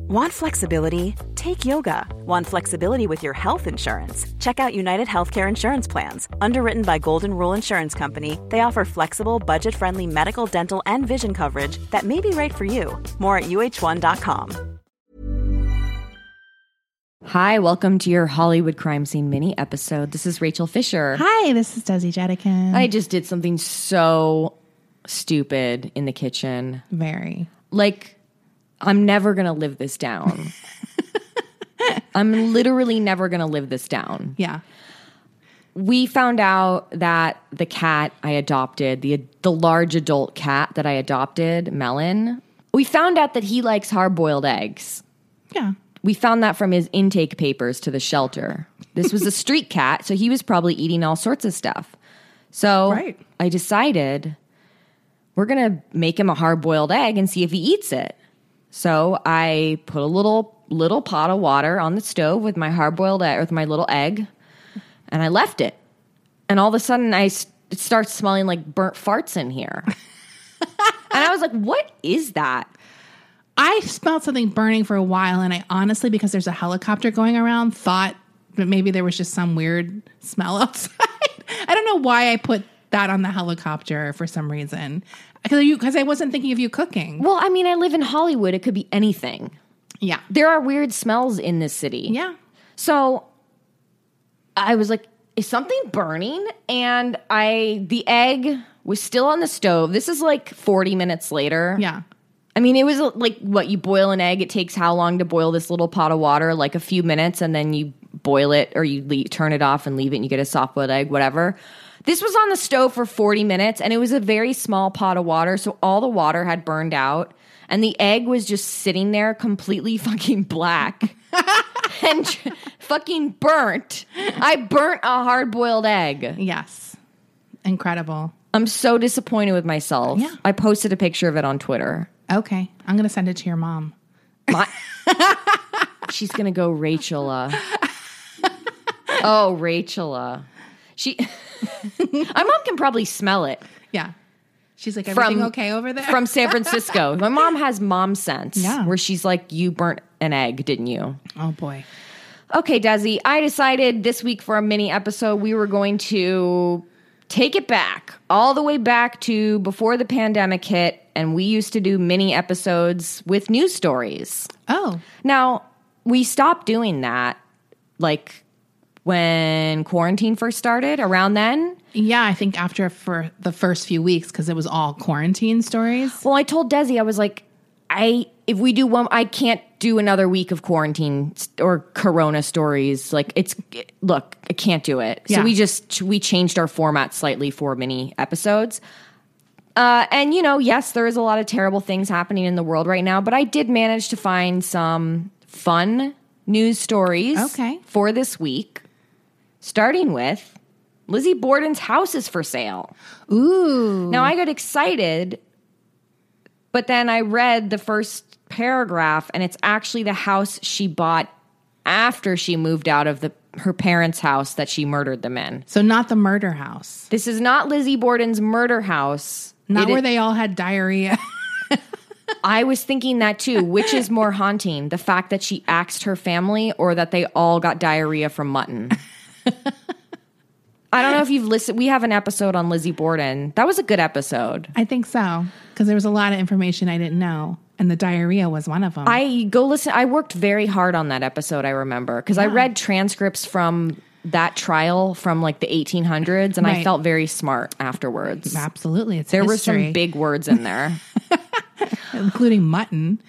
Want flexibility? Take yoga. Want flexibility with your health insurance? Check out United Healthcare Insurance Plans. Underwritten by Golden Rule Insurance Company, they offer flexible, budget-friendly medical, dental, and vision coverage that may be right for you. More at uh1.com. Hi, welcome to your Hollywood crime scene mini episode. This is Rachel Fisher. Hi, this is Desi Jetikin. I just did something so stupid in the kitchen. Very. Like, I'm never going to live this down. I'm literally never going to live this down. Yeah. We found out that the cat I adopted, the large adult cat that I adopted, Melon, we found out that he likes hard-boiled eggs. Yeah. We found that from his intake papers to the shelter. This was a street cat, so he was probably eating all sorts of stuff. So Right. I decided we're going to make him a hard-boiled egg and see if he eats it. So I put a little pot of water on the stove with my hard-boiled egg, with my little egg, and I left it. And all of a sudden, it starts smelling like burnt farts in here. And I was like, what is that? I smelled something burning for a while, and I honestly, because there's a helicopter going around, thought that maybe there was just some weird smell outside. I don't know why I put that on the helicopter for some reason. Because I wasn't thinking of you cooking. Well, I mean, I live in Hollywood. It could be anything. Yeah. There are weird smells in this city. Yeah. So I was like, is something burning? And the egg was still on the stove. This is like 40 minutes later. Yeah. I mean, it was like what you boil an egg. It takes how long to boil this little pot of water? Like a few minutes, and then you boil it or you turn it off and leave it and you get a soft-boiled egg, whatever. This was on the stove for 40 minutes, and it was a very small pot of water, so all the water had burned out, and the egg was just sitting there completely fucking black and fucking burnt. I burnt a hard-boiled egg. Yes. Incredible. I'm so disappointed with myself. Yeah. I posted a picture of it on Twitter. Okay. I'm going to send it to your mom. She's going to go Rachela. Oh, Rachela. My mom can probably smell it. Yeah. She's like, everything okay over there? From San Francisco. My mom has mom sense. Yeah. Where she's like, you burnt an egg, didn't you? Oh, boy. Okay, Desi, I decided this week for a mini episode, we were going to take it back, all the way back to before the pandemic hit, and we used to do mini episodes with news stories. Oh. Now, we stopped doing that, like, when quarantine first started, around then. Yeah, I think for the first few weeks, because it was all quarantine stories. Well, I told Desi, I was like, if we do one, I can't do another week of quarantine or corona stories. Like, look, I can't do it. Yeah. So we changed our format slightly for mini episodes. And, yes, there is a lot of terrible things happening in the world right now, but I did manage to find some fun news stories for this week, starting with Lizzie Borden's house is for sale. Ooh. Now, I got excited, but then I read the first paragraph, and it's actually the house she bought after she moved out of her parents' house that she murdered them in. So not the murder house. This is not Lizzie Borden's murder house. Not where they all had diarrhea. I was thinking that too. Which is more haunting? The fact that she axed her family or that they all got diarrhea from mutton? I don't know if you've listened. We have an episode on Lizzie Borden. That was a good episode. I think so. Because there was a lot of information I didn't know. And the diarrhea was one of them. Go listen. I worked very hard on that episode, I remember. Because I read transcripts from that trial from like the 1800s. And I felt very smart afterwards. Absolutely. It's There history. were some big words in there. Including mutton.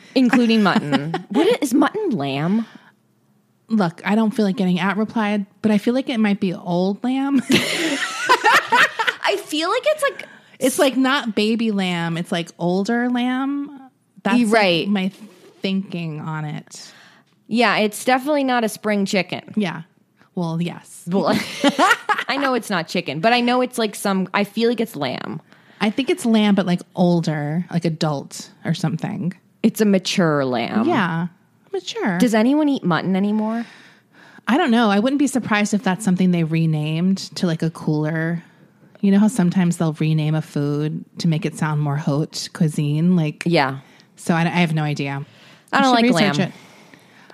What is mutton lamb? Look, I don't feel like getting replied, but I feel like it might be old lamb. I feel like it's like not baby lamb. It's like older lamb. That's right. Like my thinking on it. Yeah, it's definitely not a spring chicken. Yeah. Well, yes. Well, I know it's not chicken, but I know it's like I feel like it's lamb. I think it's lamb, but like older, like adult or something. It's a mature lamb. Yeah. Mature. Does anyone eat mutton anymore? I don't know. I wouldn't be surprised if that's something they renamed to like a cooler. You know how sometimes they'll rename a food to make it sound more haute cuisine? Like, yeah. So I have no idea. I don't like lamb.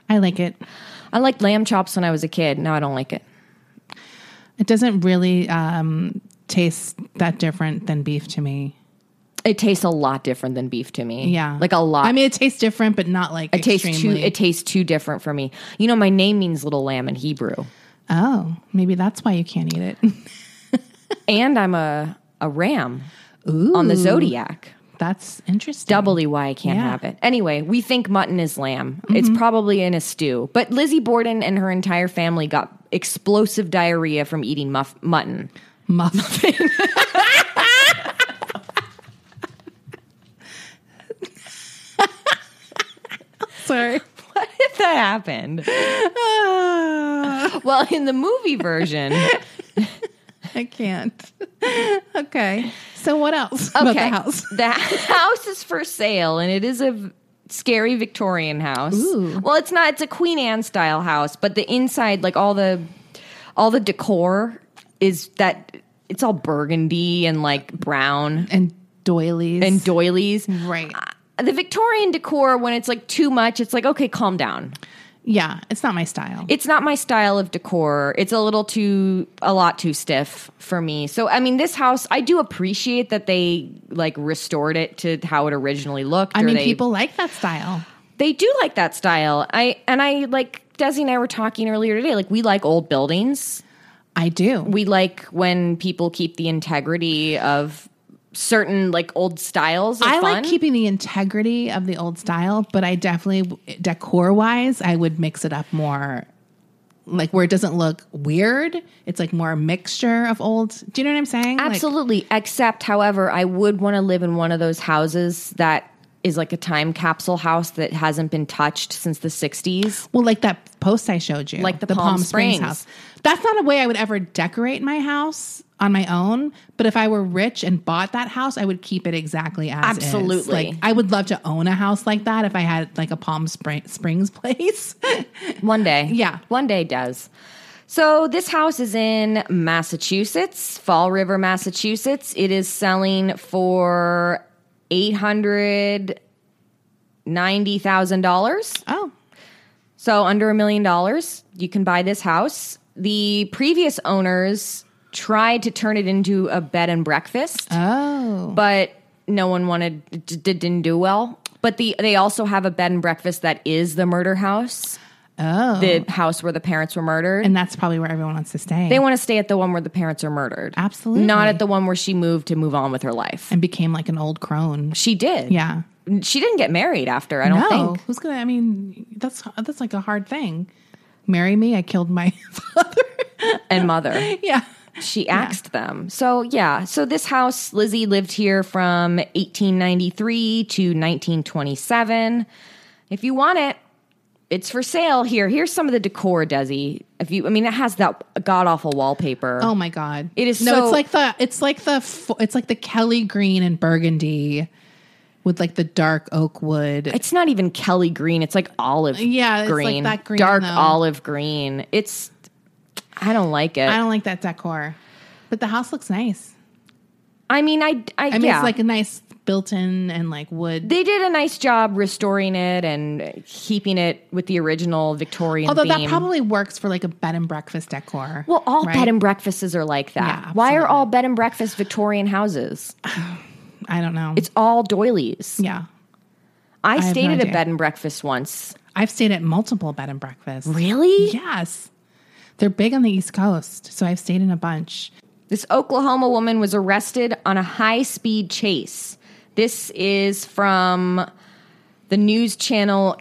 I like it. I liked lamb chops when I was a kid. Now I don't like it. It doesn't really taste that different than beef to me. It tastes a lot different than beef to me. Yeah. Like a lot. I mean, it tastes different, but not like extremely. It tastes too different for me. You know, my name means little lamb in Hebrew. Oh, maybe that's why you can't eat it. And I'm a ram on the zodiac. That's interesting. Doubly why I can't have it. Anyway, we think mutton is lamb. It's probably in a stew. But Lizzie Borden and her entire family got explosive diarrhea from eating mutton. Muffin. Sorry. What if that happened? Well, in the movie version... I can't. Okay. So what else about the house? The house is for sale, and it is a scary Victorian house. Ooh. Well, it's not. It's a Queen Anne style house, but the inside, like all the decor is that it's all burgundy and like brown And doilies. Right. The Victorian decor, when it's like too much, it's like, okay, calm down. Yeah, it's not my style. It's not my style of decor. It's a lot too stiff for me. So, I mean, this house, I do appreciate that they like restored it to how it originally looked. I mean, people like that style. They do like that style. I like Desi and I were talking earlier today. Like, we like old buildings. I do. We like when people keep the integrity of certain like old styles of I fun. like keeping the integrity of the old style, but I definitely, decor wise, I would mix it up more, like where it doesn't look weird. It's like more a mixture of old. Do you know what I'm saying? Absolutely. Except, however, I would want to live in one of those houses that is like a time capsule house that hasn't been touched since the 60s. Well, like that post I showed you, Like the Palm Springs house. That's not a way I would ever decorate my house on my own. But if I were rich and bought that house, I would keep it exactly as Absolutely. is. Like, I would love to own a house like that if I had like a Palm Springs place. One day. Yeah. One day does. So this house is in Massachusetts, Fall River, Massachusetts. It is selling for $890,000. Oh. So under $1 million, you can buy this house. The previous owners tried to turn it into a bed and breakfast. Oh. But no one didn't do well. But they also have a bed and breakfast that is the murder house. Oh. The house where the parents were murdered. And that's probably where everyone wants to stay. They want to stay at the one where the parents are murdered. Absolutely. Not at the one where she moved to move on with her life. And became like an old crone. She did. Yeah. She didn't get married after, I don't think. Who's gonna, I mean, that's like a hard thing. Marry me, I killed my father. And mother. Yeah. She axed them. So, yeah. So this house, Lizzie lived here from 1893 to 1927. If you want it, it's for sale here. Here's some of the decor, Desi. It has that god-awful wallpaper. Oh my God. It is no, so... it's like the Kelly green and burgundy with like the dark oak wood. It's not even Kelly green. It's like olive green. It's like that green. Dark though. olive green. I don't like it. I don't like that decor. But the house looks nice. I mean, it's like a nice built-in and like wood. They did a nice job restoring it and keeping it with the original Victorian Although theme. that probably works for like a bed and breakfast decor. Well, all right? bed and breakfasts are like that. Yeah, Why are absolutely. all bed and breakfast Victorian houses? I don't know. It's all doilies. Yeah. I have stayed no at a idea. bed and breakfast once. I've stayed at multiple bed and breakfasts. Really? Yes. They're big on the East Coast, so I've stayed in a bunch. This Oklahoma woman was arrested on a high-speed chase. This is from the news channel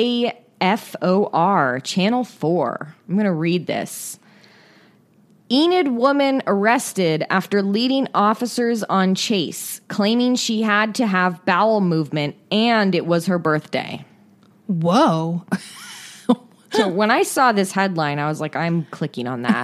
KFOR, Channel 4. I'm going to read this. Enid woman arrested after leading officers on chase, claiming she had to have bowel movement and it was her birthday. Whoa. So when I saw this headline, I was like, I'm clicking on that.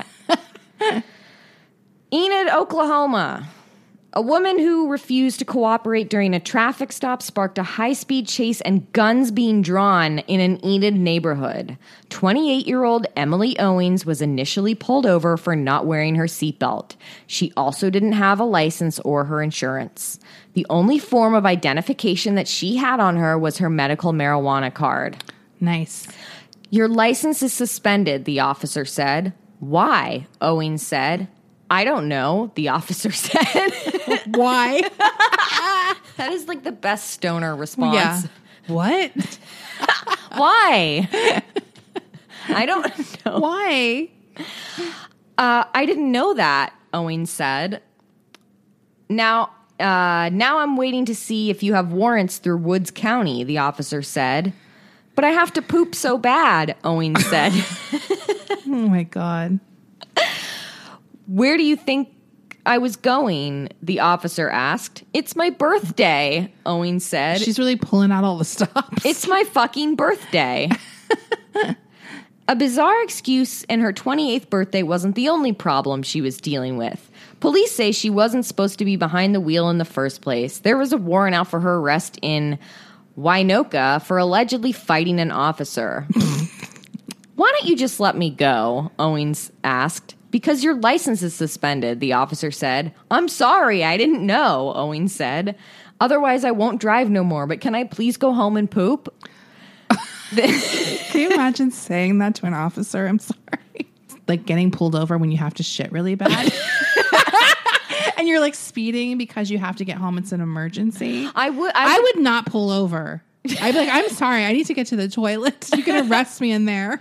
Enid, Oklahoma. A woman who refused to cooperate during a traffic stop sparked a high-speed chase and guns being drawn in an Enid neighborhood. 28-year-old Emily Owings was initially pulled over for not wearing her seatbelt. She also didn't have a license or her insurance. The only form of identification that she had on her was her medical marijuana card. Nice. Your license is suspended, the officer said. Why? Owings said. I don't know, the officer said. Why? That is like the best stoner response. Yeah. What? Why? I don't know. Why? I didn't know that, Owings said. Now I'm waiting to see if you have warrants through Woods County, the officer said. But I have to poop so bad, Owings said. Oh, my God. Where do you think I was going? The officer asked. It's my birthday, Owings said. She's really pulling out all the stops. It's my fucking birthday. A bizarre excuse, and her 28th birthday wasn't the only problem she was dealing with. Police say she wasn't supposed to be behind the wheel in the first place. There was a warrant out for her arrest in Winoka for allegedly fighting an officer. Why don't you just let me go? Owings asked. Because your license is suspended, the officer said. I'm sorry, I didn't know, Owings said. Otherwise, I won't drive no more, but can I please go home and poop? Can you imagine saying that to an officer? I'm sorry. Like getting pulled over when you have to shit really bad. And you're like speeding because you have to get home. It's an emergency. I would not pull over. I'd be like, I'm sorry, I need to get to the toilet. You can arrest me in there.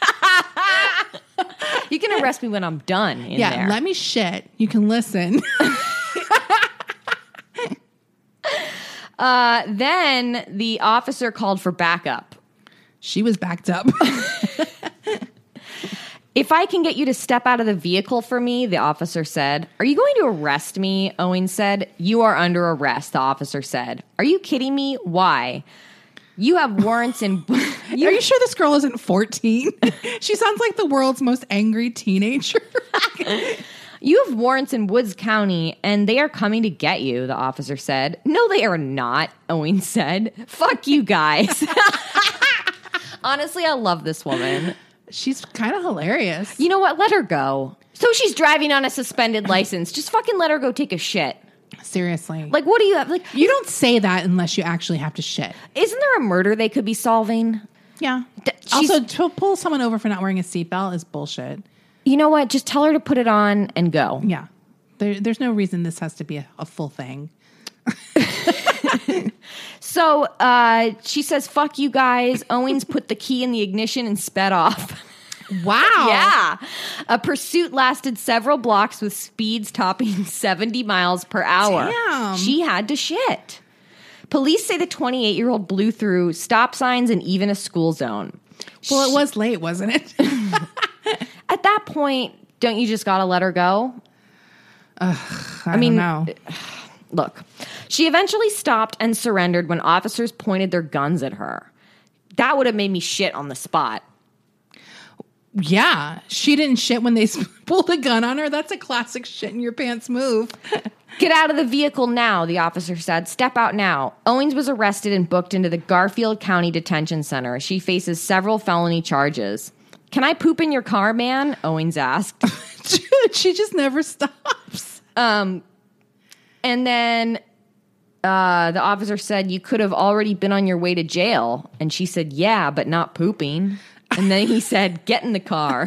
You can arrest me when I'm done in there. Yeah, let me shit. You can listen. Then the officer called for backup. She was backed up. If I can get you to step out of the vehicle for me, the officer said. Are you going to arrest me? Owings said. You are under arrest, the officer said. Are you kidding me? Why? You have warrants in... Are you sure this girl isn't 14? She sounds like the world's most angry teenager. You have warrants in Woods County, and they are coming to get you, the officer said. No, they are not, Owings said. Fuck you guys. Honestly, I love this woman. She's kind of hilarious. You know what? Let her go. So she's driving on a suspended license. Just fucking let her go take a shit. Seriously. Like, what do you have? Like, you don't say that unless you actually have to shit. Isn't there a murder they could be solving? Yeah. Also, to pull someone over for not wearing a seatbelt is bullshit. You know what? Just tell her to put it on and go. Yeah. There's no reason this has to be a full thing. So she says, fuck you guys. Owings put the key in the ignition and sped off. Wow. Yeah. A pursuit lasted several blocks with speeds topping 70 miles per hour. Damn. She had to shit. Police say the 28-year-old blew through stop signs and even a school zone. Well, it was late, wasn't it? At that point, don't you just gotta let her go? I mean, don't know. Look, she eventually stopped and surrendered when officers pointed their guns at her. That would have made me shit on the spot. Yeah, she didn't shit when they pulled a gun on her. That's a classic shit in your pants move. Get out of the vehicle now, the officer said. Step out now. Owings was arrested and booked into the Garfield County Detention Center. She faces several felony charges. Can I poop in your car, man? Owings asked. Dude, she just never stops. And then the officer said, you could have already been on your way to jail. And she said, yeah, but not pooping. And then he said, get in the car.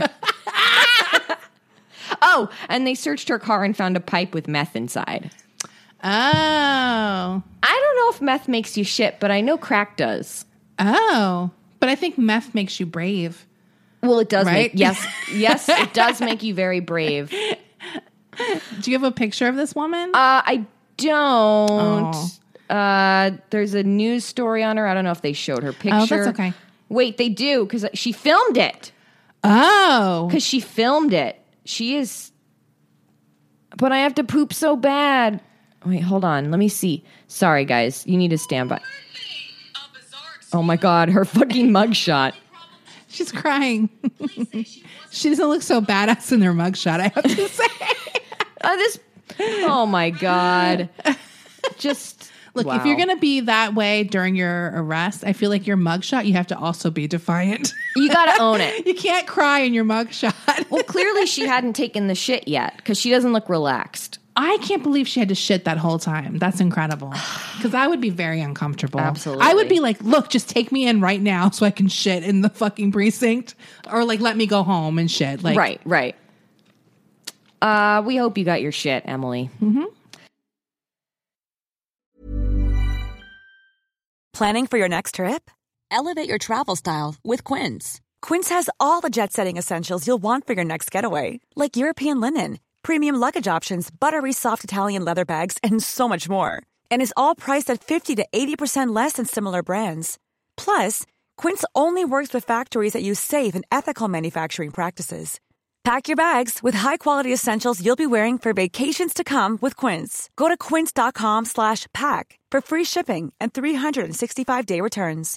Oh, and they searched her car and found a pipe with meth inside. Oh. I don't know if meth makes you shit, but I know crack does. Oh. But I think meth makes you brave. Well, it does. Right? Yes, it does make you very brave. Do you have a picture of this woman? I don't. Oh. There's a news story on her. I don't know if they showed her picture. Oh, that's okay. Wait, they do, because she filmed it. Oh. Because she filmed it. She is... But I have to poop so bad. Wait, hold on. Let me see. Sorry, guys. You need to stand by. Oh, my God. Her fucking mugshot. She's crying. She doesn't look so badass in her mugshot, I have to say. Oh, my God. Just... Look, wow. If you're going to be that way during your arrest, I feel like your mugshot, you have to also be defiant. You got to own it. You can't cry in your mugshot. Well, clearly she hadn't taken the shit yet because she doesn't look relaxed. I can't believe she had to shit that whole time. That's incredible. Because I would be very uncomfortable. Absolutely. I would be like, look, just take me in right now so I can shit in the fucking precinct. Or like, let me go home and shit. Like, Right. We hope you got your shit, Emily. Mm-hmm. Planning for your next trip? Elevate your travel style with Quince. Quince has all the jet-setting essentials you'll want for your next getaway, like European linen, premium luggage options, buttery soft Italian leather bags, and so much more. And is all priced at 50 to 80% less than similar brands. Plus, Quince only works with factories that use safe and ethical manufacturing practices. Pack your bags with high-quality essentials you'll be wearing for vacations to come with Quince. Go to quince.com/pack for free shipping and 365-day returns.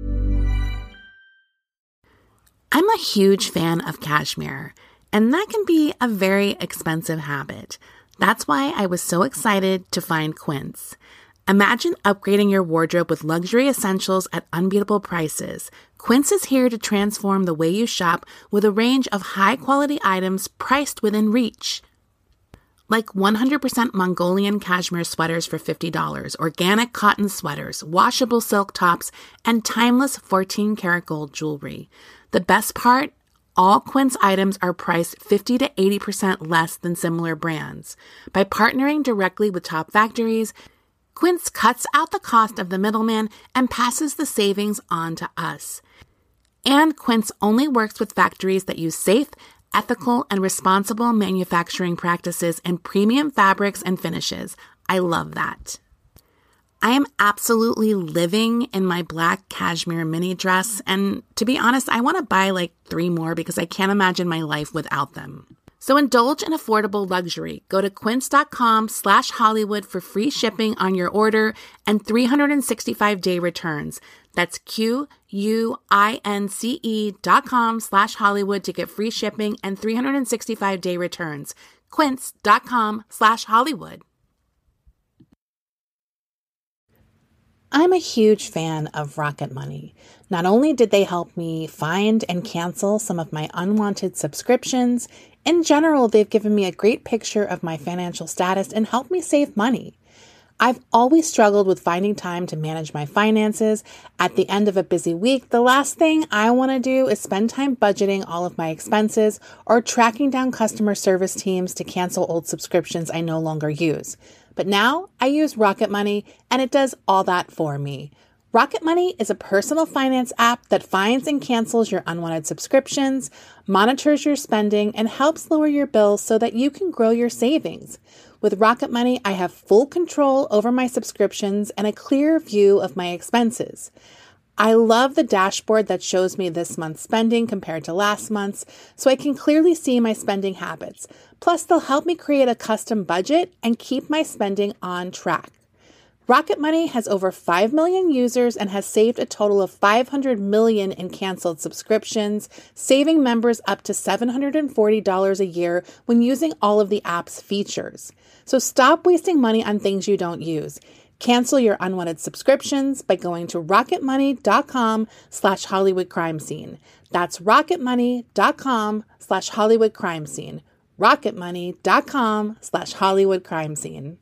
I'm a huge fan of cashmere, and that can be a very expensive habit. That's why I was so excited to find Quince. Imagine upgrading your wardrobe with luxury essentials at unbeatable prices. Quince is here to transform the way you shop with a range of high-quality items priced within reach. Like 100% Mongolian cashmere sweaters for $50, organic cotton sweaters, washable silk tops, and timeless 14-karat gold jewelry. The best part? All Quince items are priced 50 to 80% less than similar brands. By partnering directly with top factories, Quince cuts out the cost of the middleman and passes the savings on to us. And Quince only works with factories that use safe, ethical, and responsible manufacturing practices and premium fabrics and finishes. I love that. I am absolutely living in my black cashmere mini dress, and to be honest, I want to buy like 3 more because I can't imagine my life without them. So indulge in affordable luxury. Go to quince.com/Hollywood for free shipping on your order and 365-day returns. That's QUINCE.com/Hollywood to get free shipping and 365-day returns. Quince.com/Hollywood. I'm a huge fan of Rocket Money. Not only did they help me find and cancel some of my unwanted subscriptions, in general, they've given me a great picture of my financial status and helped me save money. I've always struggled with finding time to manage my finances. At the end of a busy week, the last thing I want to do is spend time budgeting all of my expenses or tracking down customer service teams to cancel old subscriptions I no longer use. But now I use Rocket Money, and it does all that for me. Rocket Money is a personal finance app that finds and cancels your unwanted subscriptions, monitors your spending, and helps lower your bills so that you can grow your savings. With Rocket Money, I have full control over my subscriptions and a clear view of my expenses. I love the dashboard that shows me this month's spending compared to last month's, so I can clearly see my spending habits. Plus, they'll help me create a custom budget and keep my spending on track. Rocket Money has over 5 million users and has saved a total of $500 million in canceled subscriptions, saving members up to $740 a year when using all of the app's features. So stop wasting money on things you don't use. Cancel your unwanted subscriptions by going to rocketmoney.com/Hollywood crime scene. That's rocketmoney.com/Hollywood crime scene. rocketmoney.com/Hollywood crime scene.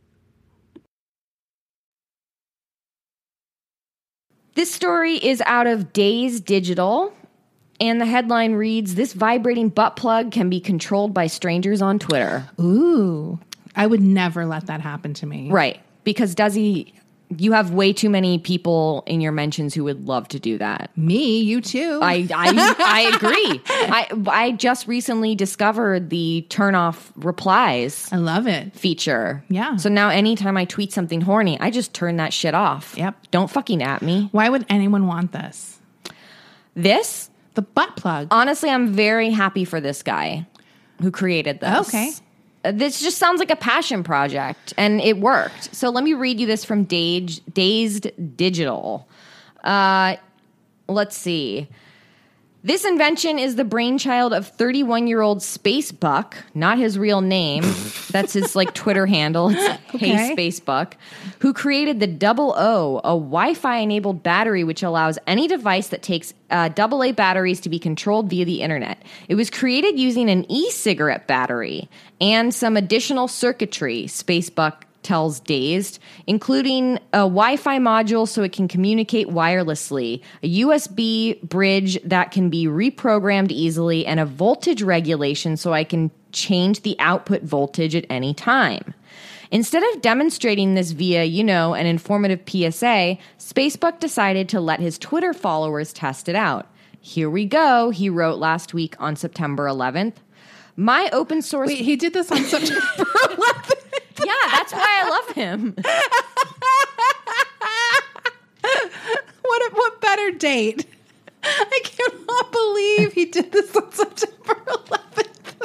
This story is out of Dazed Digital, and the headline reads, "This vibrating butt plug can be controlled by strangers on Twitter." Ooh, I would never let that happen to me. Right, because you have way too many people in your mentions who would love to do that. Me, you too. I agree. I just recently discovered the turn off replies I love it. feature. Yeah. So now anytime I tweet something horny, I just turn that shit off. Yep. Don't fucking at me. Why would anyone want this? This? The butt plug. Honestly, I'm very happy for this guy who created this. Okay. This just sounds like a passion project, and it worked. So let me read you this from Dazed Digital. Let's see. This invention is the brainchild of 31-year-old Spacebuck, not his real name. That's his Twitter handle. It's Hey Spacebuck, who created the Double O, a Wi-Fi enabled battery which allows any device that takes AA batteries to be controlled via the internet. It was created using an e-cigarette battery and some additional circuitry, Spacebuck tells Dazed, including a Wi-Fi module so it can communicate wirelessly, a USB bridge that can be reprogrammed easily, and a voltage regulation so I can change the output voltage at any time. Instead of demonstrating this via, an informative PSA, Spacebuck decided to let his Twitter followers test it out. Here we go, he wrote last week on September 11th. My open source... Wait, he did this on September 11th? Yeah, that's why I love him. What better date? I cannot believe he did this on September 11th.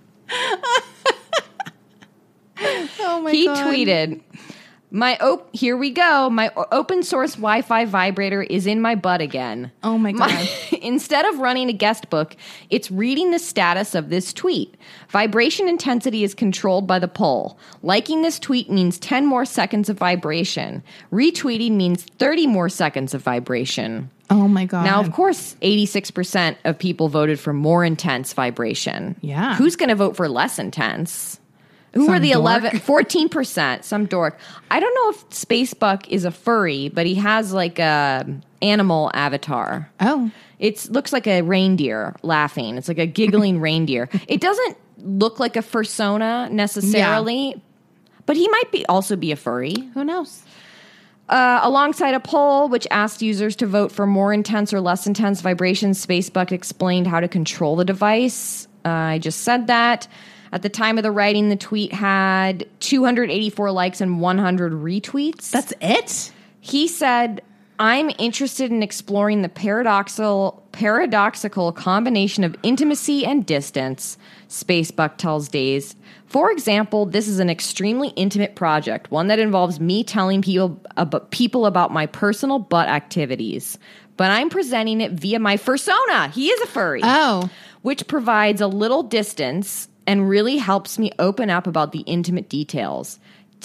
Oh my God. He tweeted, here we go. My open source Wi-Fi vibrator is in my butt again. Oh my God. Instead of running a guest book, it's reading the status of this tweet. Vibration intensity is controlled by the poll. Liking this tweet means 10 more seconds of vibration. Retweeting means 30 more seconds of vibration. Oh my God. Now, of course, 86% of people voted for more intense vibration. Yeah. Who's going to vote for less intense? Who Some are the dork. 14%? Some dork. I don't know if Spacebuck is a furry, but he has a animal avatar. Oh. It looks like a reindeer laughing. It's like a giggling reindeer. It doesn't look like a fursona necessarily, but he might also be a furry. Who knows? Alongside a poll which asked users to vote for more intense or less intense vibrations, Spacebuck explained how to control the device. I just said that. At the time of the writing, the tweet had 284 likes and 100 retweets. That's it? He said, I'm interested in exploring the paradoxical combination of intimacy and distance, Spacebuck tells Dazed. For example, this is an extremely intimate project, one that involves me telling people about my personal butt activities. But I'm presenting it via my fursona. He is a furry. Oh. Which provides a little distance and really helps me open up about the intimate details.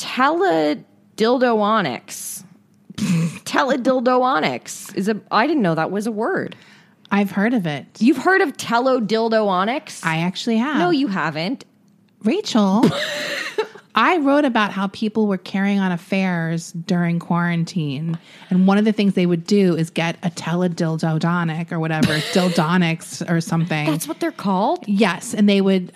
Teledildoonics. Teledildoonics I didn't know that was a word. I've heard of it. You've heard of telodildoonics? I actually have. No, you haven't. Rachel, I wrote about how people were carrying on affairs during quarantine. And one of the things they would do is get a teledildodonic or whatever, dildonics or something. That's what they're called? Yes. And they would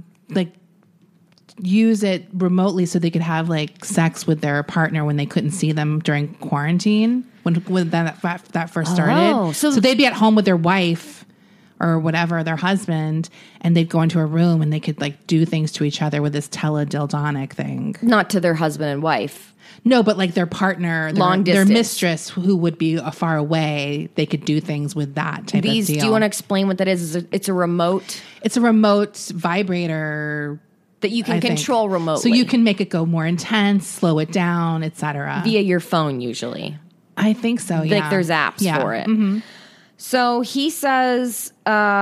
use it remotely so they could have sex with their partner when they couldn't see them during quarantine, when that first started. Oh, so they'd be at home with their wife or whatever, their husband, and they'd go into a room and they could do things to each other with this teledildonic thing. Not to their husband and wife. No, but their partner, Long their distance. mistress who would be far away, they could do things with that type of deal. Do you want to explain what that is? It's a remote? It's a remote vibrator that you can control remotely. So you can make it go more intense, slow it down, etc. Via your phone, usually. I think so, yeah. There's apps for it. Mm-hmm. So he says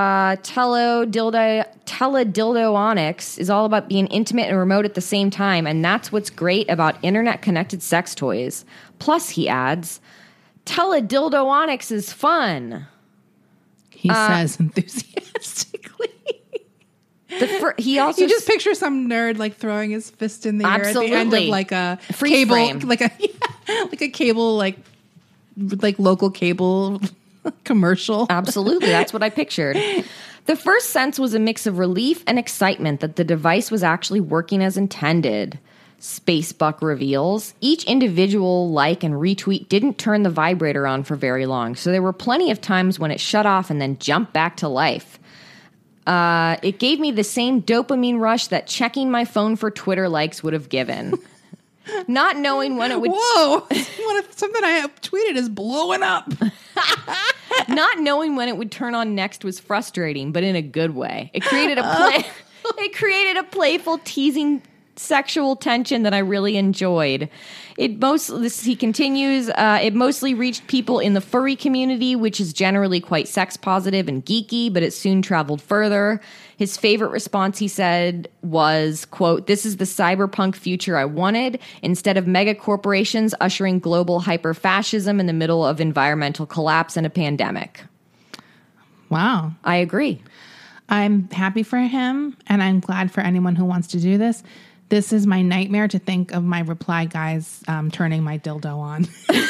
teledildoonics is all about being intimate and remote at the same time, and that's what's great about internet-connected sex toys. Plus, he adds, teledildoonics is fun. He says enthusiastically. He also you just picture some nerd throwing his fist in the air at the end of a freeze cable, frame. like a cable, local cable commercial. Absolutely, that's what I pictured. The first sense was a mix of relief and excitement that the device was actually working as intended. Spacebuck reveals each individual like and retweet didn't turn the vibrator on for very long, so there were plenty of times when it shut off and then jumped back to life. It gave me the same dopamine rush that checking my phone for Twitter likes would have given. Not knowing when it would... Whoa! Something I have tweeted is blowing up. Not knowing when it would turn on next was frustrating, but in a good way. It created a playful, teasing sexual tension that I really enjoyed. He continues, it mostly reached people in the furry community, which is generally quite sex positive and geeky, but it soon traveled further. His favorite response, he said, was, quote, "This is the cyberpunk future I wanted. Instead of mega corporations ushering global hyper-fascism in the middle of environmental collapse and a pandemic." Wow. I agree. I'm happy for him, and I'm glad for anyone who wants to do this. This is my nightmare to think of my reply guys turning my dildo on.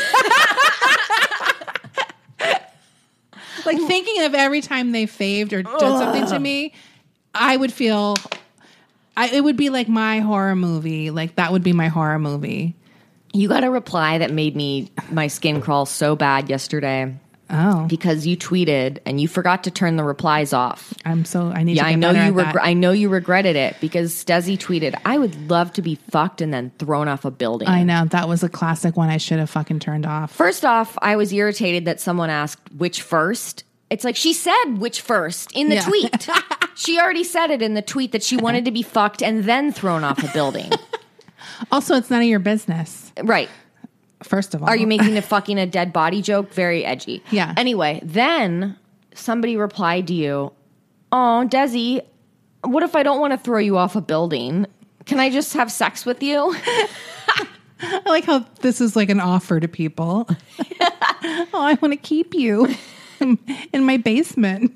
Like thinking of every time they faved or did something to me, I would feel, it would be like my horror movie. Like that would be my horror movie. You got a reply that made my skin crawl so bad yesterday. Oh, because you tweeted and you forgot to turn the replies off. I need to get I know better you at that. I know you regretted it because Stezzy tweeted, "I would love to be fucked and then thrown off a building." I know, that was a classic one I should have fucking turned off. First off, I was irritated that someone asked which first. It's like she said which first in the tweet. She already said it in the tweet that she wanted to be fucked and then thrown off a building. Also, it's none of your business. Right. First of all. Are you making the fucking a dead body joke? Very edgy. Yeah. Anyway, then somebody replied to you, "Oh, Desi, what if I don't want to throw you off a building? Can I just have sex with you?" I like how this is like an offer to people. Oh, I want to keep you in my basement.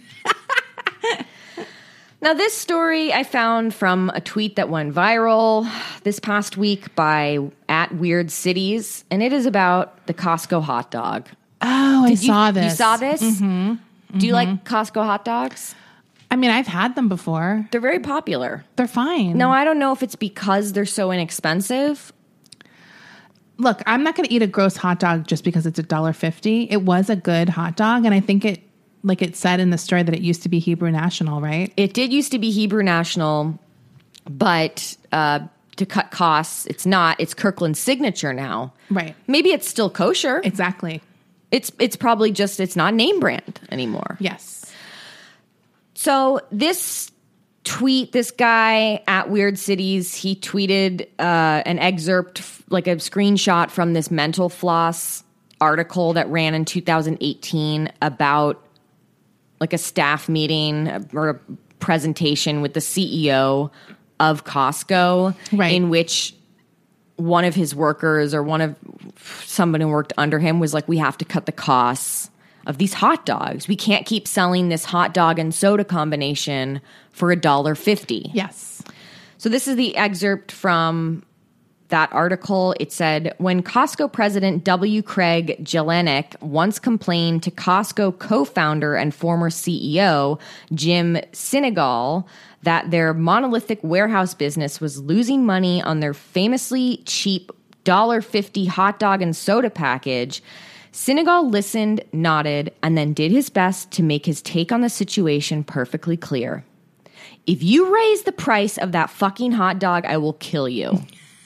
Now, this story I found from a tweet that went viral this past week by @WeirdCities, and it is about the Costco hot dog. Oh, I saw this. You saw this? Mm-hmm. Do you like Costco hot dogs? I mean, I've had them before. They're very popular. They're fine. No, I don't know if it's because they're so inexpensive. Look, I'm not going to eat a gross hot dog just because it's $1.50. It was a good hot dog, and I think it, like it said in the story, that it used to be Hebrew National, right? It did used to be Hebrew National, but to cut costs, it's not. It's Kirkland's Signature now. Right. Maybe it's still kosher. Exactly. It's probably just it's not name brand anymore. Yes. So this tweet, this guy @WeirdCities, he tweeted an excerpt, like a screenshot from this Mental Floss article that ran in 2018 about like a staff meeting or a presentation with the CEO of Costco, right, in which one of his workers or someone who worked under him was like, "We have to cut the costs of these hot dogs. We can't keep selling this hot dog and soda combination for $1.50. Yes. So this is the excerpt from that article. It said, when Costco president W. Craig Jelinek once complained to Costco co-founder and former CEO Jim Sinegal that their monolithic warehouse business was losing money on their famously cheap $1.50 hot dog and soda package, Sinegal listened, nodded, and then did his best to make his take on the situation perfectly clear. If you raise the price of that fucking hot dog, I will kill you.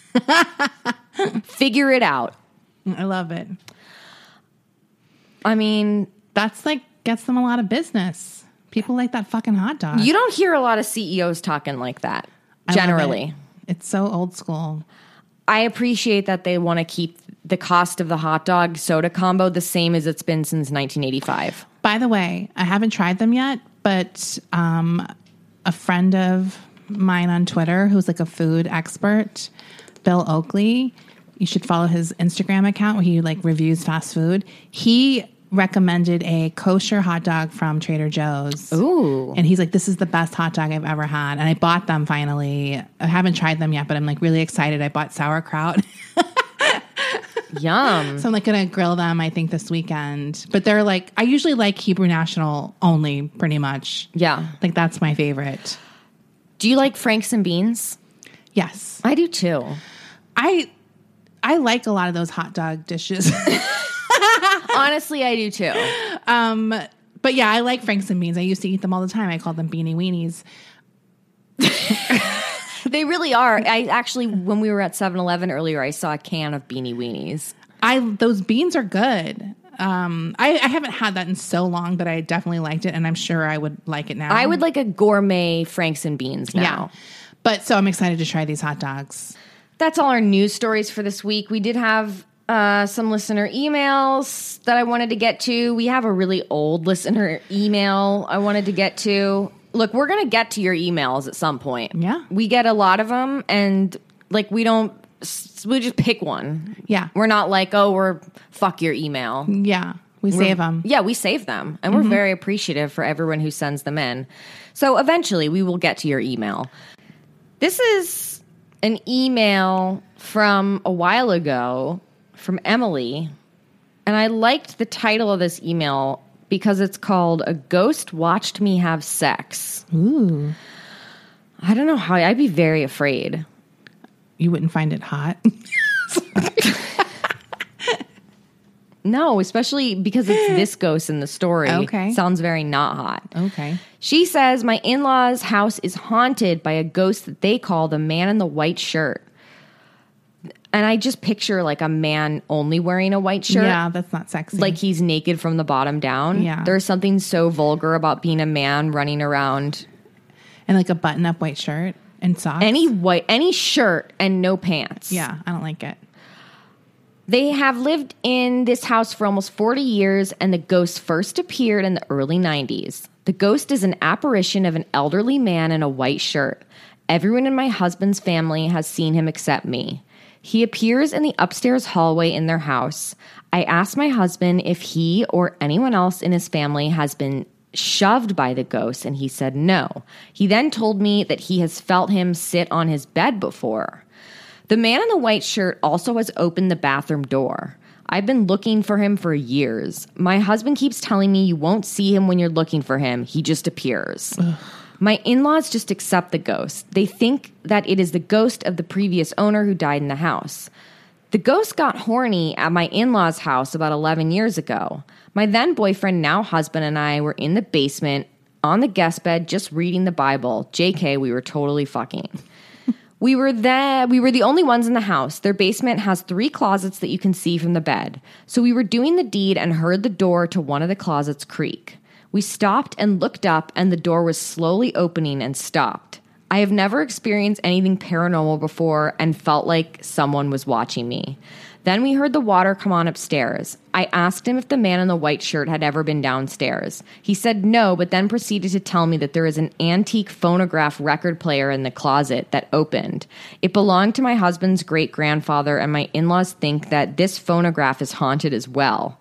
Figure it out. I love it. I mean, that's like gets them a lot of business. People like that fucking hot dog. You don't hear a lot of CEOs talking like that, generally. It's so old school. I appreciate that they want to keep the cost of the hot dog soda combo the same as it's been since 1985. By the way, I haven't tried them yet, but a friend of mine on Twitter who's like a food expert, Bill Oakley, you should follow his Instagram account where he like reviews fast food. He recommended a kosher hot dog from Trader Joe's. Ooh. And he's like, this is the best hot dog I've ever had. And I bought them finally. I haven't tried them yet, but I'm like really excited. I bought sauerkraut. Yum. So I'm like going to grill them, I think, this weekend. But they're like, I usually like Hebrew National only, pretty much. Yeah. Like that's my favorite. Do you like Franks and Beans? Yes. I do too. I like a lot of those hot dog dishes. Honestly, I do too. But yeah, I like Franks and Beans. I used to eat them all the time. I called them beanie weenies. They really are. I actually, when we were at 7-Eleven earlier, I saw a can of Beanie Weenies. Those beans are good. I haven't had that in so long, but I definitely liked it, and I'm sure I would like it now. I would like a gourmet Franks and Beans now. Yeah. But so I'm excited to try these hot dogs. That's all our news stories for this week. We did have some listener emails that I wanted to get to. We have a really old listener email I wanted to get to. Look, we're going to get to your emails at some point. Yeah. We get a lot of them, and like we just pick one. Yeah. We're not like, oh, we're fuck your email. Yeah. We save them. Yeah, we save them. And we're very appreciative for everyone who sends them in. So eventually we will get to your email. This is an email from a while ago from Emily. And I liked the title of this email because it's called A Ghost Watched Me Have Sex. Ooh. I don't know how. I'd be very afraid. You wouldn't find it hot? No, especially because it's this ghost in the story. Okay. Sounds very not hot. Okay. She says, my in-laws' house is haunted by a ghost that they call the man in the white shirt. And I just picture like a man only wearing a white shirt. Yeah, that's not sexy. Like he's naked from the bottom down. Yeah. There's something so vulgar about being a man running around. And like a button-up white shirt and socks. Any shirt and no pants. Yeah, I don't like it. They have lived in this house for almost 40 years, and the ghost first appeared in the early 90s. The ghost is an apparition of an elderly man in a white shirt. Everyone in my husband's family has seen him except me. He appears in the upstairs hallway in their house. I asked my husband if he or anyone else in his family has been shoved by the ghost, and he said no. He then told me that he has felt him sit on his bed before. The man in the white shirt also has opened the bathroom door. I've been looking for him for years. My husband keeps telling me you won't see him when you're looking for him. He just appears. Ugh. My in-laws just accept the ghost. They think that it is the ghost of the previous owner who died in the house. The ghost got horny at my in-laws' house about 11 years ago. My then boyfriend, now husband, and I were in the basement on the guest bed just reading the Bible. JK, we were totally fucking. We were the only ones in the house. Their basement has 3 closets that you can see from the bed. So we were doing the deed and heard the door to one of the closets creak. We stopped and looked up, and the door was slowly opening and stopped. I have never experienced anything paranormal before and felt like someone was watching me. Then we heard the water come on upstairs. I asked him if the man in the white shirt had ever been downstairs. He said no, but then proceeded to tell me that there is an antique phonograph record player in the closet that opened. It belonged to my husband's great-grandfather, and my in-laws think that this phonograph is haunted as well.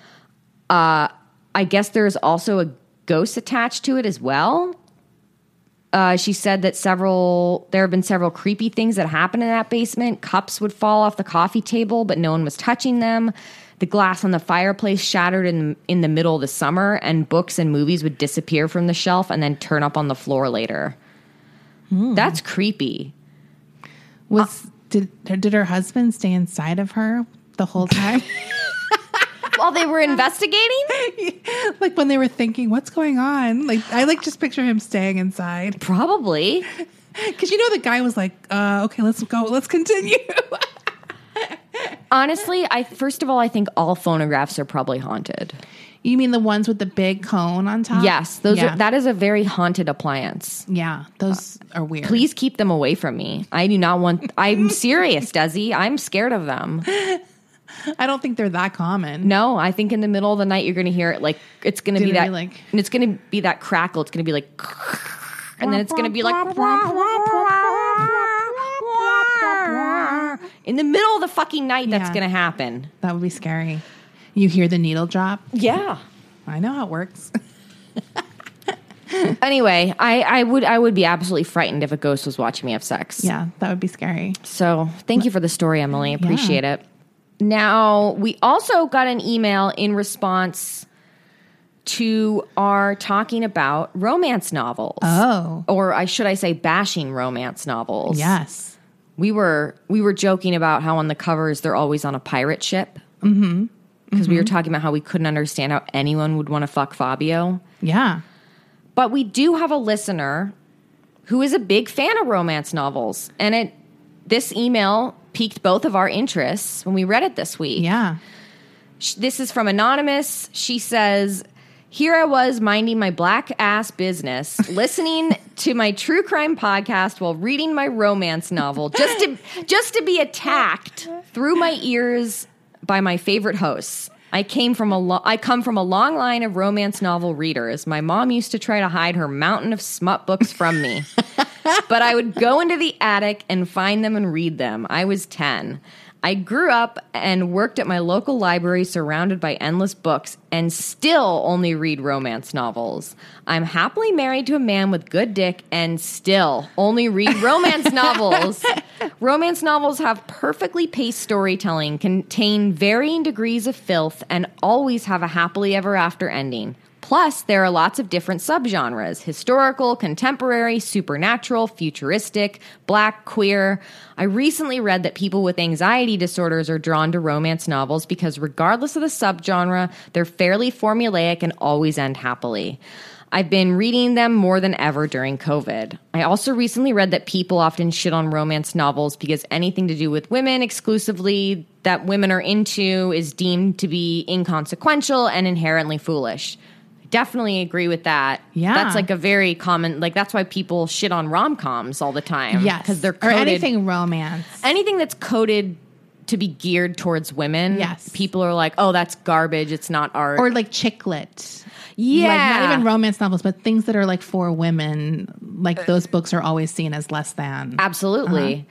I guess there is also a ghost attached to it as well. She said that there have been several creepy things that happened in that basement. Cups would fall off the coffee table, but no one was touching them. The glass on the fireplace shattered in the middle of the summer, and books and movies would disappear from the shelf and then turn up on the floor later. That's creepy. Did her husband stay inside of her the whole time? While they were investigating? Like when they were thinking, what's going on? Like I just picture him staying inside. Probably. Because the guy was like, okay, let's go. Let's continue. Honestly, first of all, I think all phonographs are probably haunted. You mean the ones with the big cone on top? Yes, that is a very haunted appliance. Yeah, those are weird. Please keep them away from me. I do not want... I'm serious, Desi. I'm scared of them. I don't think they're that common. No, I think in the middle of the night you're going to hear it it's going to be that... and it's going to be that crackle. It's going to be like... and then it's going to be like... in the middle of the fucking night, that's going to happen. That would be scary. You hear the needle drop? Yeah. I know how it works. Anyway, I would be absolutely frightened if a ghost was watching me have sex. Yeah, that would be scary. So thank you for the story, Emily. Appreciate it. Now, we also got an email in response to our talking about romance novels. Oh. Or should I say bashing romance novels. Yes. We were joking about how on the covers they're always on a pirate ship. Mm-hmm. Because we were talking about how we couldn't understand how anyone would want to fuck Fabio. Yeah. But we do have a listener who is a big fan of romance novels. And this email piqued both of our interests when we read it this week. Yeah. This is from Anonymous. She says, Here I was minding my black ass business, listening to my true crime podcast while reading my romance novel, just to be attacked through my ears by my favorite hosts. I come from a long line of romance novel readers. My mom used to try to hide her mountain of smut books from me, but I would go into the attic and find them and read them. I was 10. I grew up and worked at my local library surrounded by endless books and still only read romance novels. I'm happily married to a man with good dick and still only read romance novels. Romance novels have perfectly paced storytelling, contain varying degrees of filth, and always have a happily ever after ending. Plus, there are lots of different subgenres: historical, contemporary, supernatural, futuristic, black, queer. I recently read that people with anxiety disorders are drawn to romance novels because regardless of the subgenre, they're fairly formulaic and always end happily. I've been reading them more than ever during COVID. I also recently read that people often shit on romance novels because anything to do with women exclusively that women are into is deemed to be inconsequential and inherently foolish. Definitely agree with that. Yeah. That's like a very common, like that's why people shit on rom-coms all the time. Yes. Because they're or coded. anything romance. Anything that's coded to be geared towards women. Yes. People are like, oh, that's garbage. It's not art. Or like chick lit. yeah. Like not even romance novels, but things that are like for women. Like those books are always seen as less than. Absolutely.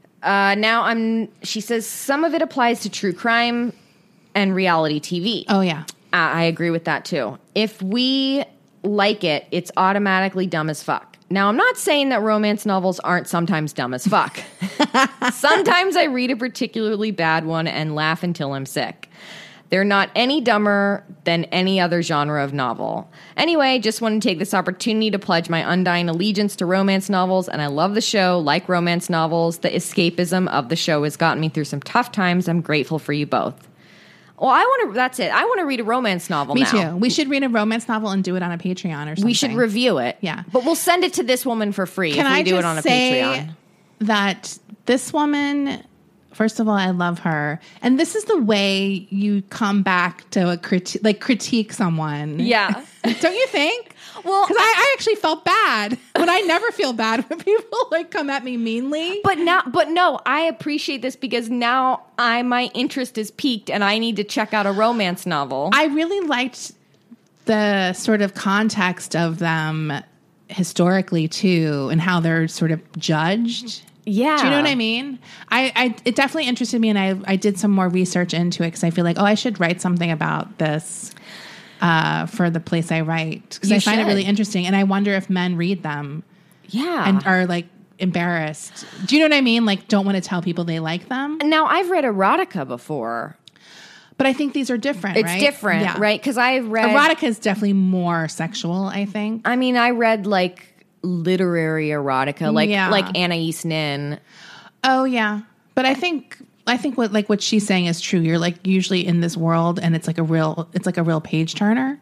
She says some of it applies to true crime and reality TV. Oh, yeah. I agree with that too. If we like it, it's automatically dumb as fuck. Now, I'm not saying that romance novels aren't sometimes dumb as fuck. Sometimes I read a particularly bad one and laugh until I'm sick. They're not any dumber than any other genre of novel. Anyway, just want to take this opportunity to pledge my undying allegiance to romance novels, and I love the show. Like romance novels, the escapism of the show has gotten me through some tough times. I'm grateful for you both. Well, that's it. I want to read a romance novel now. Me too. We should read a romance novel and do it on a Patreon or something. We should review it. Yeah. But we'll send it to this woman for free if we do it on a Patreon. That this woman, first of all, I love her. And this is the way you come back to critique someone. Yeah. Don't you think? Well, because I actually felt bad, but I never feel bad when people like come at me meanly. But no, I appreciate this because now my interest is piqued and I need to check out a romance novel. I really liked the sort of context of them historically too, and how they're sort of judged. Yeah. Do you know what I mean? It definitely interested me, and I did some more research into it because I feel like, I should write something about this. For the place I write, because I find it really interesting, and I wonder if men read them, and are like embarrassed. Do you know what I mean? Like, don't want to tell people they like them. Now, I've read erotica before, but I think these are different. It's different, right? Because I've read erotica is definitely more sexual. I think. I mean, I read like literary erotica, like Anais Nin. Oh yeah, but I think what she's saying is true. You're like usually in this world, and it's like a real page turner.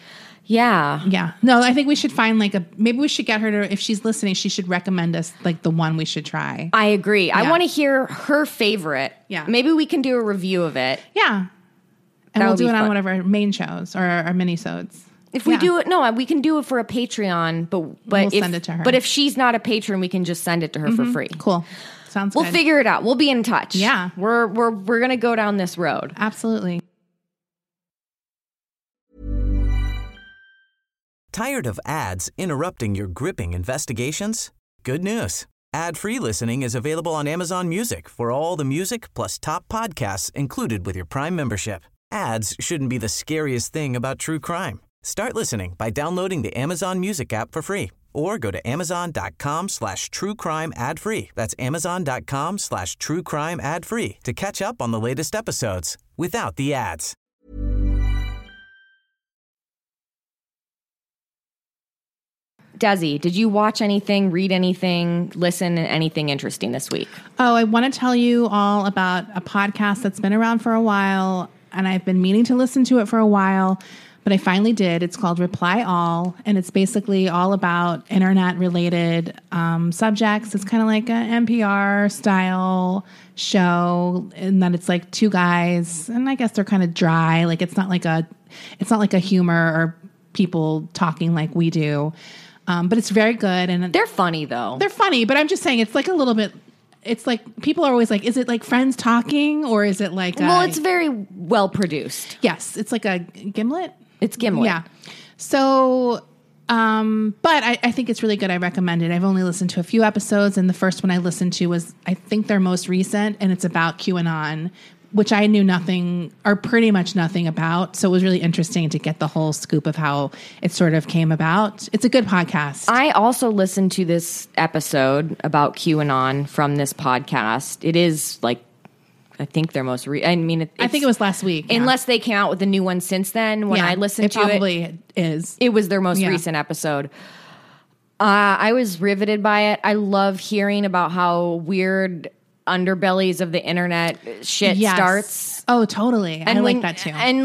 Yeah. Yeah. No, I think we should find maybe we should get her to, if she's listening, she should recommend us like the one we should try. I agree. Yeah. I want to hear her favorite. Yeah. Maybe we can do a review of it. Yeah. And we'll do it on one of our main shows or our mini-sodes. If we do it, we can do it for a Patreon, but we'll send it to her. But if she's not a patron, we can just send it to her for free. Cool. Sounds good. We'll figure it out. We'll be in touch. Yeah. We're going to go down this road. Absolutely. Tired of ads interrupting your gripping investigations? Good news. Ad-free listening is available on Amazon Music for all the music plus top podcasts included with your Prime membership. Ads shouldn't be the scariest thing about true crime. Start listening by downloading the Amazon Music app for free or go to amazon.com/truecrime ad-free. That's amazon.com/truecrime ad-free to catch up on the latest episodes without the ads. Desi, did you watch anything, read anything, listen to anything interesting this week? Oh, I want to tell you all about a podcast that's been around for a while, and I've been meaning to listen to it for a while, but I finally did. It's called Reply All, and it's basically all about internet-related subjects. It's kind of like an NPR-style show, in that it's like two guys, and I guess they're kind of dry. Like it's not like a humor or people talking like we do. But it's very good. And They're funny, though. they're funny, but I'm just saying it's like a little bit, it's like people are always like, is it like Friends talking or is it like Well, it's very well produced. yes, it's like a Gimlet. It's Gimlet. Yeah. So, but I think it's really good. I recommend it. I've only listened to a few episodes, and the first one I listened to was, I think, their most recent, and it's about QAnon, which I knew nothing or pretty much nothing about. So it was really interesting to get the whole scoop of how it sort of came about. It's a good podcast. I also listened to this episode about QAnon from this podcast. It is like, I think their most I think it was last week. Yeah. Unless they came out with a new one since then. When I listened to it, probably is. It was their most recent episode. I was riveted by it. I love hearing about how weird underbellies of the internet shit starts. Oh, totally. I like that too. And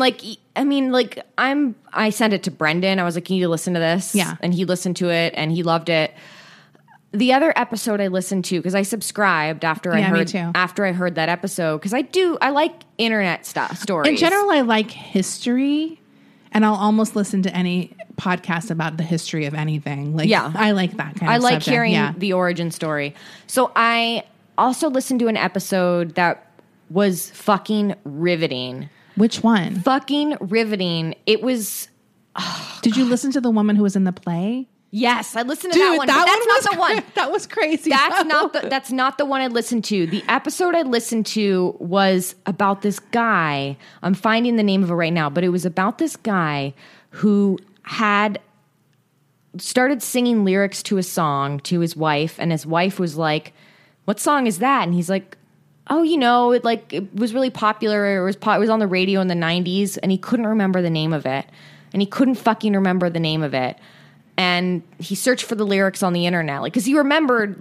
I sent it to Brendan. I was like, you need to listen to this. Yeah. And he listened to it and he loved it. The other episode I listened to, because I subscribed after I heard that episode, because I like internet stories. In general, I like history, and I'll almost listen to any podcast about the history of anything. I like that kind of I like subject. hearing the origin story. So I also listened to an episode that was fucking riveting. Which one? Fucking riveting. It was... Did you listen to the woman who was in the play? Yes, I listened to that one. But that's not the one. That was crazy. That's not the one I listened to. The episode I listened to was about this guy. I'm finding the name of it right now, but it was about this guy who had started singing lyrics to a song to his wife, and his wife was like, "What song is that?" And he's like, "Oh, it was really popular. It was on the radio in the 90s," and he couldn't remember the name of it. And he couldn't fucking remember the name of it. And he searched for the lyrics on the internet, because he remembered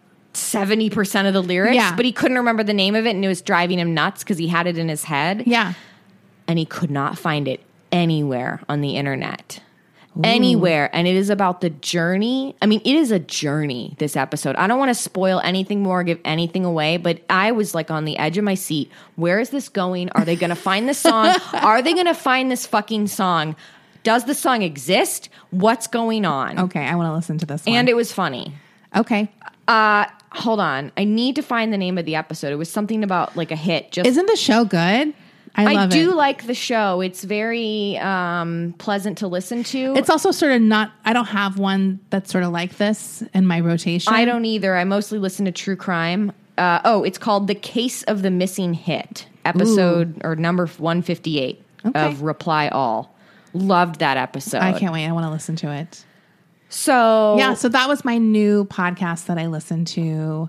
70% of the lyrics, but he couldn't remember the name of it, and it was driving him nuts because he had it in his head. Yeah. And he could not find it anywhere on the internet. Anywhere. And it is about the journey. I mean, it is a journey, this episode. I don't want to spoil anything more, give anything away, but I was on the edge of my seat. Where is this going? Are they going to find the song? Are they going to find this fucking song? Does the song exist? What's going on? Okay, I want to listen to this one. And it was funny. Okay. Hold on. I need to find the name of the episode. It was something about a hit. Isn't the show good? I do like the show. It's very pleasant to listen to. It's also sort of not, I don't have one that's sort of like this in my rotation. I don't either. I mostly listen to true crime. It's called The Case of the Missing Hit, episode or number 158 of Reply All. Loved that episode. I can't wait. I want to listen to it. So that was my new podcast that I listened to.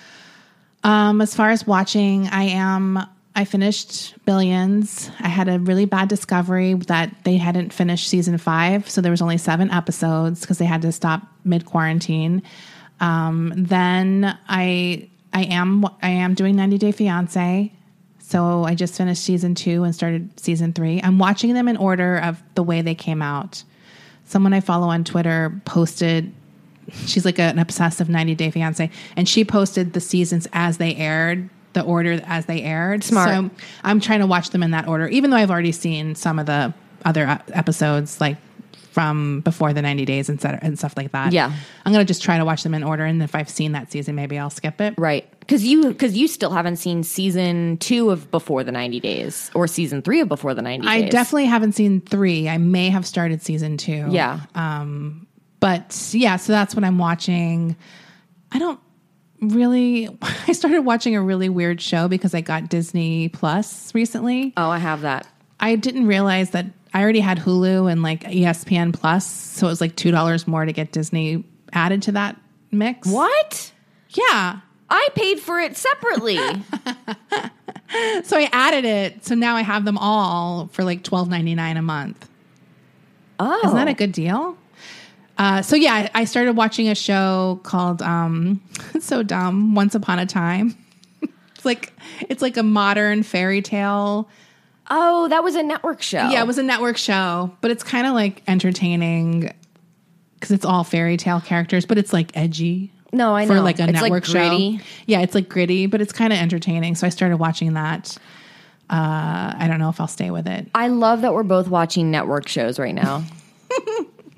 As far as watching, I finished Billions. I had a really bad discovery that they hadn't finished season 5, so there was only 7 episodes because they had to stop mid-quarantine. Then I am doing 90 Day Fiancé. So I just finished season 2 and started season 3. I'm watching them in order of the way they came out. Someone I follow on Twitter posted, she's an obsessive 90 Day Fiancé, and she posted the seasons as they aired, the order as they aired. Smart. So I'm trying to watch them in that order, even though I've already seen some of the other episodes, from before the 90 days and stuff like that. Yeah. I'm going to just try to watch them in order, and if I've seen that season, maybe I'll skip it. Right. Because you still haven't seen season 2 of Before the 90 Days or season 3 of Before the 90 Days. I definitely haven't seen 3. I may have started season 2. Yeah. But yeah, so that's what I'm watching. I started watching a really weird show because I got Disney Plus recently. Oh, I have that. I didn't realize that I already had Hulu and ESPN Plus, so it was $2 more to get Disney added to that mix. What? Yeah. I paid for it separately. So I added it, so now I have them all for $12.99 a month. Oh. Isn't that a good deal? So yeah, I started watching a show called it's so dumb, Once Upon a Time. It's like a modern fairy tale. Oh, that was a network show. Yeah, it was a network show, but it's kind of entertaining because it's all fairy tale characters, but it's edgy. No, I know. For a network show. Gritty. Yeah, it's gritty, but it's kind of entertaining. So I started watching that. I don't know if I'll stay with it. I love that we're both watching network shows right now.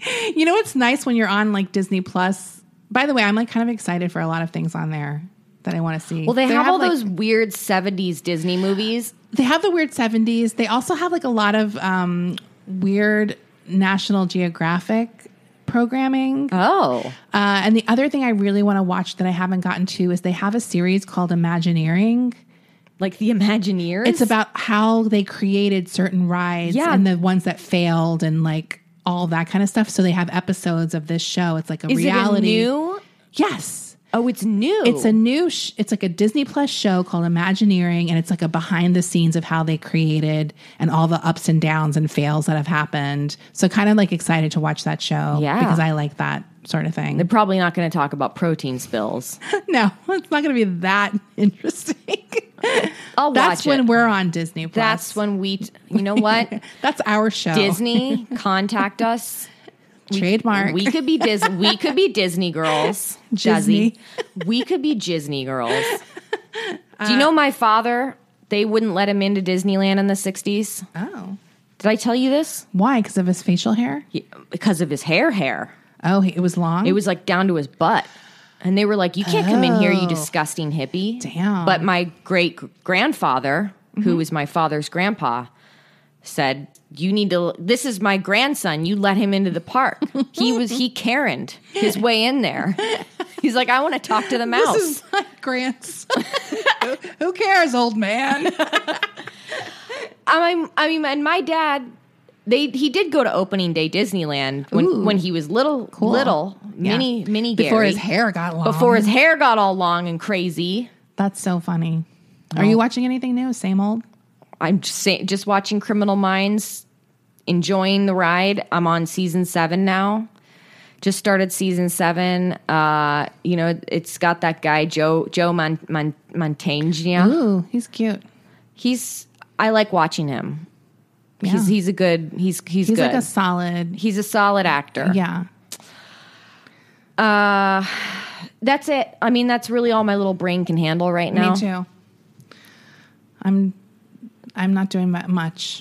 You know what's nice when you're on like Disney Plus? By the way, I'm like kind of excited for a lot of things on there that I want to see. Well, they have all like, those weird 70s Disney movies. They have the weird 70s. They also have like a lot of weird National Geographic programming. Oh. And the other thing I really want to watch that I haven't gotten to is they have a series called Imagineering. Like the Imagineers? It's about how they created certain rides and the ones that failed and like all that kind of stuff. So they have episodes of this show. It's like a reality. Is it new? Yes. Oh, it's new. It's a new, it's like a Disney Plus show called Imagineering, and it's like a behind the scenes of how they created and all the ups and downs and fails that have happened. So kind of like excited to watch that show because I like that sort of thing. They're probably not going to talk about protein spills. No, it's not going to be that interesting. I'll watch That's it. when we're on Disney Plus. That's when you know what? That's our show. Disney, contact us. Trademark. We could be Disney. We could be Disney girls. Disney. Jazzy. We could be Disney girls. Do you know my father? They wouldn't let him into Disneyland in the 60s. Oh. Did I tell you this? Why? Because of his facial hair? Because of his hair. Oh, it was long? It was like down to his butt. And they were like, you can't come in here, you disgusting hippie. Damn. But my great-grandfather, who was my father's grandpa, said, this is my grandson. You let him into the park. He Karen'd his way in there. He's like, I want to talk to the mouse. This is my grandson. Who cares, old man? I mean, and my dad, he did go to opening day Disneyland when he was little, mini Gary. Before his hair got long. Before his hair got all long and crazy. That's so funny. Are you watching anything new? Same old? I'm just watching Criminal Minds, enjoying the ride. I'm on season 7 now. Just started season 7. It's got that guy Joe Mantegna. Ooh, he's cute. I like watching him. Yeah. He's a good. He's good. Like a solid. He's a solid actor. Yeah. That's it. I mean, that's really all my little brain can handle right now. Me too. I'm not doing much.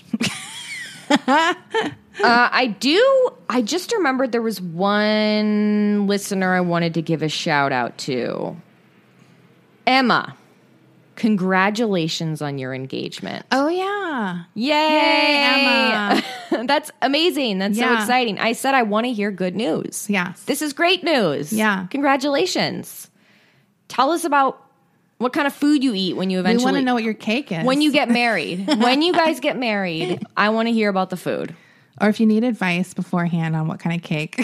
I just remembered there was one listener I wanted to give a shout out to. Emma, congratulations on your engagement. Oh, yeah. Yay, Emma. That's amazing. That's so Yeah. exciting. I said I want to hear good news. Yes. This is great news. Yeah. Congratulations. Tell us about what kind of food you eat when you We eventually... want to know what your cake is. When you get married. When you guys get married, I want to hear about the food. Or if you need advice beforehand on what kind of cake.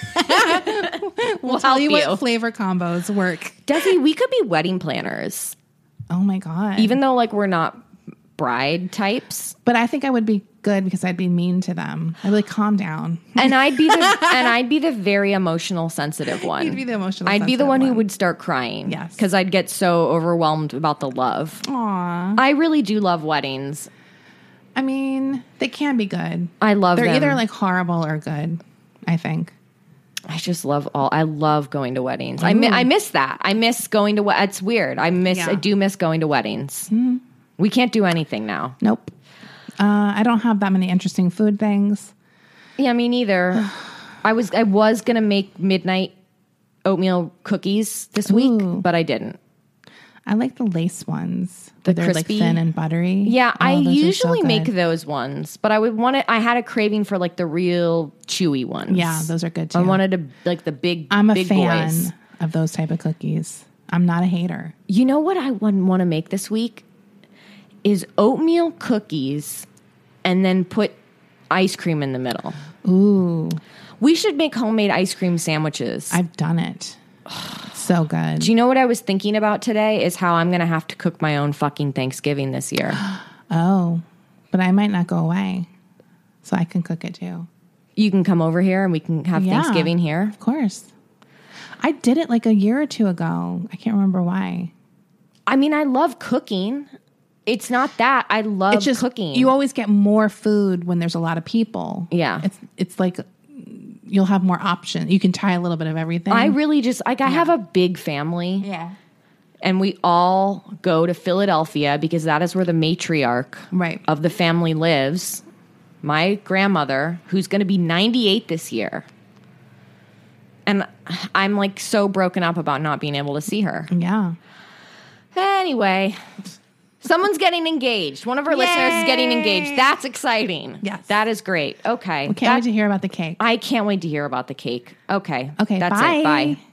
We'll Tell help you what flavor combos work. Desi, we could be wedding planners. Oh, my God. Even though, like, we're not bride types. But I think I would be good because I'd be mean to them. I'd be like, calm down. And I'd be the very emotional, sensitive one. You'd be the emotional I'd be the sensitive one who one. would start crying. Yes. Because I'd get so overwhelmed about the love. Aw. I really do love weddings. I mean, they can be good. I love They're them. either like horrible or good, I think. I just I love going to weddings. I miss that. I miss going to it's weird. I do miss going to weddings. Mm-hmm. We can't do anything now. Nope. I don't have that many interesting food things. Yeah, me neither. I was going to make midnight oatmeal cookies this week, but I didn't. I like the lace ones. The They're like crispy? thin and buttery. Yeah, I those are so usually make good. those ones, but I had a craving for like the real chewy ones. Yeah, those are good too. I wanted to like the big I'm a big fan boys. of those type of cookies. I'm not a hater. You know what I want to make this week is oatmeal cookies and then put ice cream in the middle. Ooh, We should make homemade ice cream sandwiches. I've done it. So good. Do you know what I was thinking about today is how I'm going to have to cook my own fucking Thanksgiving this year. Oh, but I might not go away, so I can cook it too. You can come over here and we can have Yeah. Thanksgiving here. Of course. I did it like a year or two ago. I can't remember why. I mean, I love cooking. It's not that. I love It's just cooking. you always get more food when there's a lot of people. Yeah. It's like you'll have more options. You can try a little bit of everything. I really just, like, I have a big family. Yeah. And we all go to Philadelphia because that is where the matriarch Right. of the family lives. My grandmother, who's going to be 98 this year. And I'm like so broken up about not being able to see her. Yeah. Anyway, someone's getting engaged. One of our listeners is getting engaged. That's exciting. Yes. That is great. Okay. We can't wait to hear about the cake. I can't wait to hear about the cake. Okay. Okay, That's bye. it. Bye.